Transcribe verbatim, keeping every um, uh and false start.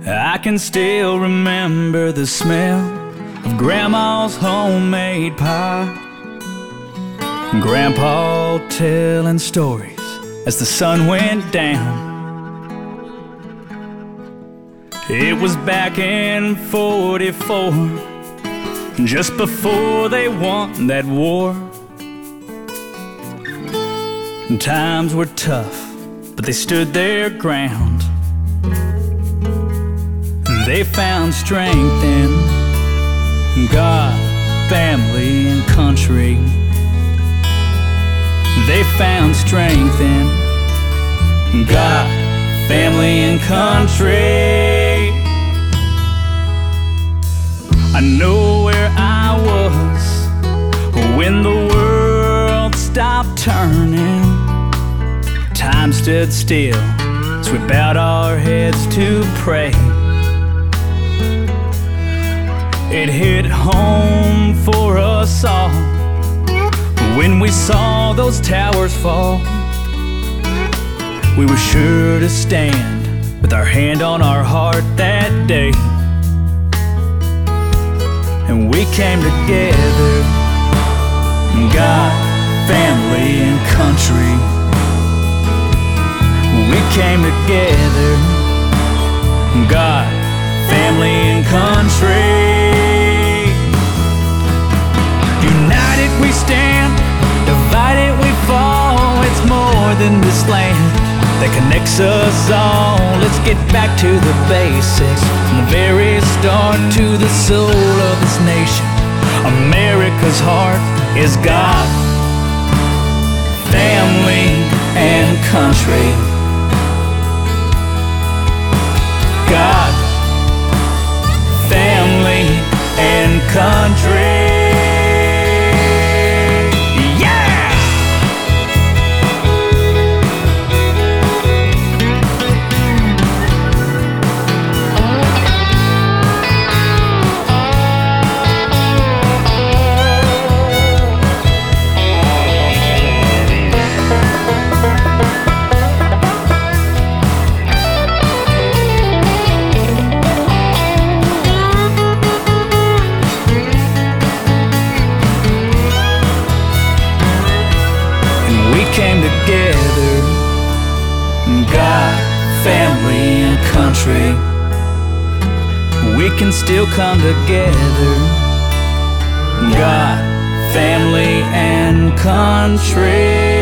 I can still remember the smell of Grandma's homemade pie, Grandpa telling stories as the sun went down. It was back in forty-four, just before they won that war. Times were tough, but they stood their ground. They found strength in God, family, and country. They found strength in God, family, and country. I know where I was when the world stopped turning. Time stood still, so we bowed our heads to pray. It hit home for us all when we saw those towers fall. We were sure to stand with our hand on our heart that day, and we came together, God, family, and country. We came together, God, family, and country. United we stand, divided we fall. It's more than this land that connects us all. Let's get back to the basics, from the very start to the soul of this nation. America's heart is God, family, and country. God, family, and country. Came together, God, family, and country. We can still come together, God, family, and country.